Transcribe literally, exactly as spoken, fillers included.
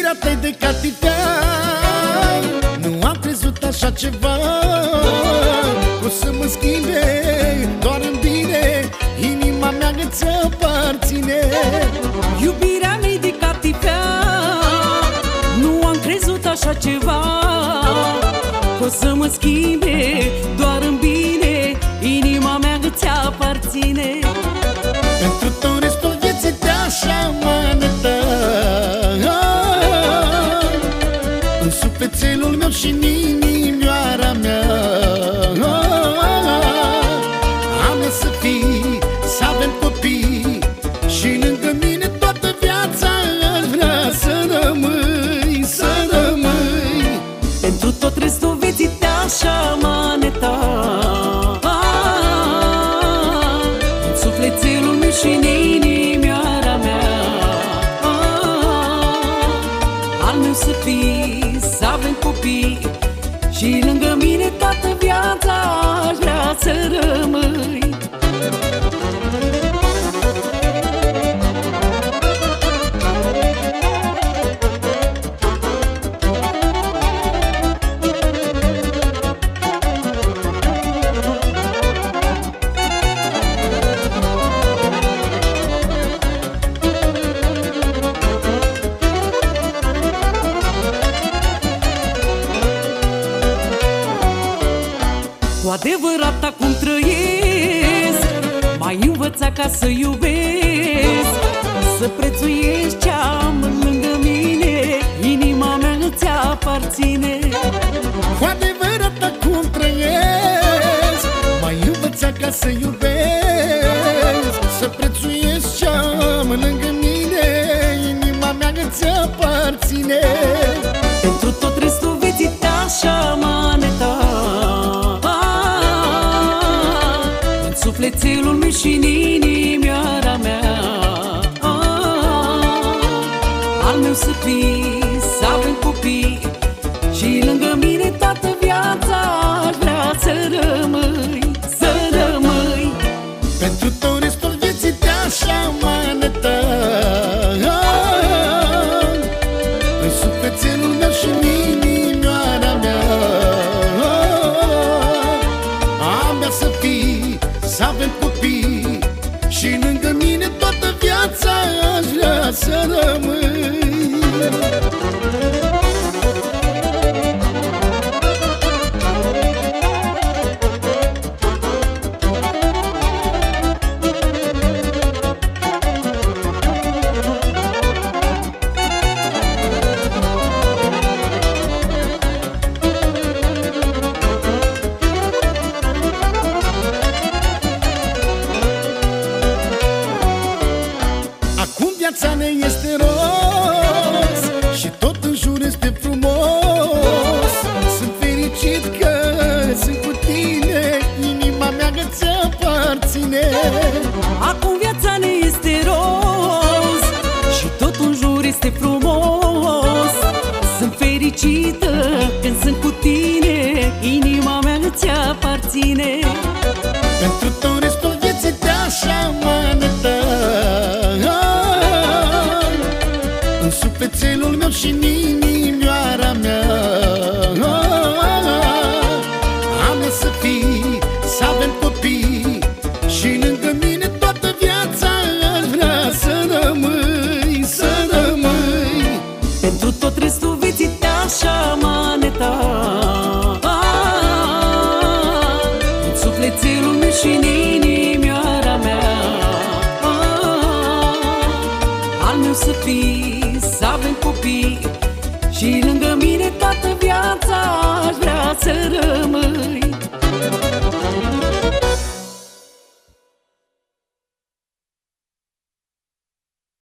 Iubirea ta-i de catifea, nu am crezut așa ceva. O să mă schimbe doar în bine, inima mea îți aparține. Iubirea mea-i de catifea, nu am crezut așa ceva. O să mă schimbe doar în bine, inima mea îți aparține. Pentru tot restul vieții te-aș amaneta în sufletelul meu și în inimioara mea. A mea să fii, să avem copii și lângă mine toată viața. Aș vrea să rămâi, să rămâi. Pentru tot restul vieții te-aș amaneta în sufletelul meu și în inimioara mea. Al meu să fii, să avem copii și lângă mine toată viața. Aș vrea să rămâi. Cu adevărat acum trăiesc, m-ai învățat ca să iubesc, să prețuiești ce-am lângă mine, inima mea îți aparține. Cu adevărat acum trăiesc, m-ai învățat ca să iubesc, să prețuiesc ce-am lângă mine, inima mea îți aparține. Pentru tot restul vieții te-aș amaneta în sufletelul meu și în inimioara mea. Al meu să fii, să avem copii și lângă mine toată viața. Aș vrea să rămâi, să rămâi. Pentru tot restul vieții te-aș amaneta în sufletelul meu și în inimioara mea. A mea să fii, să avem copii și lângă mine toată viața. Aș vrea să rămâi. Viața ne este roz și tot în jur este frumos. Sunt fericit că sunt cu tine, inima mea îți aparține. Acum viața ne este roz și tot în jur este frumos. Sunt fericită când sunt cu tine, inima mea îți aparține. Pentru tot restul vieții te-aș amaneta în sufletelul meu și în inimioara mea. A mea să fii, să avem copii și lângă mine toată viața. Aș vrea să rămâi, să rămâi. Pentru tot restul vieții te-aș amaneta în sufletelul meu și în inimioara mea. Al meu să fii, să avem copii și lângă